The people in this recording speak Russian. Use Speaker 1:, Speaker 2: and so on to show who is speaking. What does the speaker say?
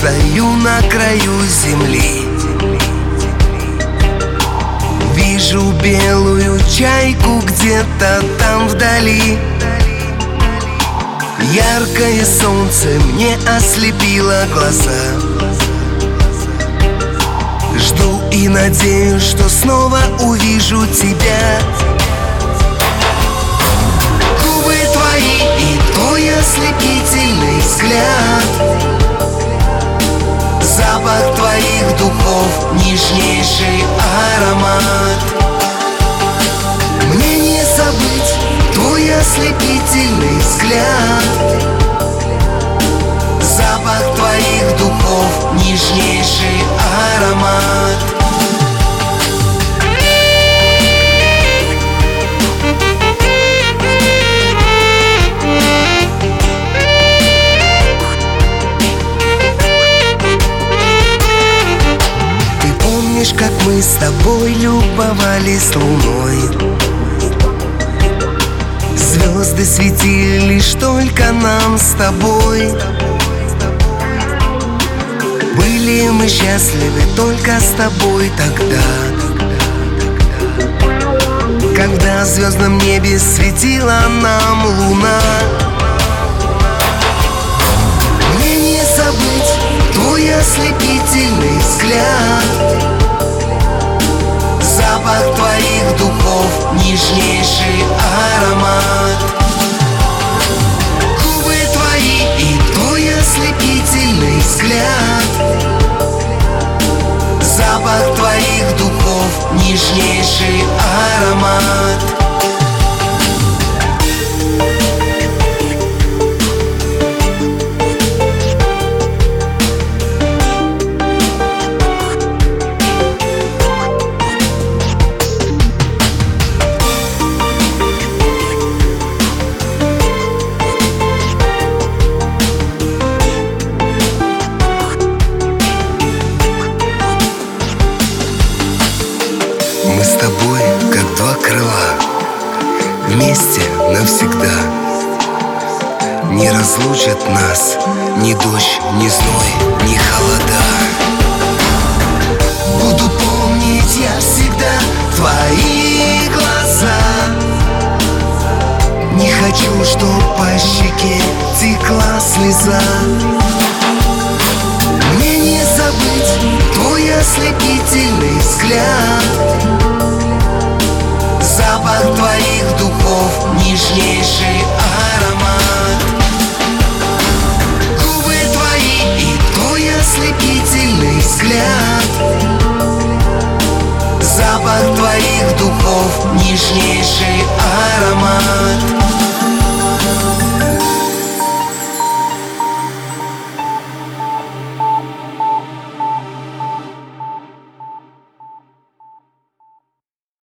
Speaker 1: стою на краю земли. Вижу белую чайку где-то там вдали. Яркое солнце мне ослепило глаза. Жду и надеюсь, что снова увижу тебя. Губы твои и твой ослепительный взгляд, запах твоих духов, нежнейший аромат. Мне не забыть твой ослепительный взгляд, запах твоих духов, нежнейший аромат. Ты помнишь, как мы с тобой любовались луной? Звезды светили лишь только нам с тобой. Были мы счастливы только с тобой тогда, когда в звездном небе светила нам луна. Мне не забыть твой ослепительный взгляд, запах твоих духов, нежнейший аромат. Губы твои и твой ослепительный взгляд, запах твоих духов, нежнейший аромат. Мы с тобой, как два крыла, вместе навсегда. Не разлучат нас ни дождь, ни зной, ни холода. Буду помнить я всегда твои глаза. Не хочу, чтоб по щеке текла слеза. Мне не забыть твой ослепительный взгляд, запах твоих духов, нежнейший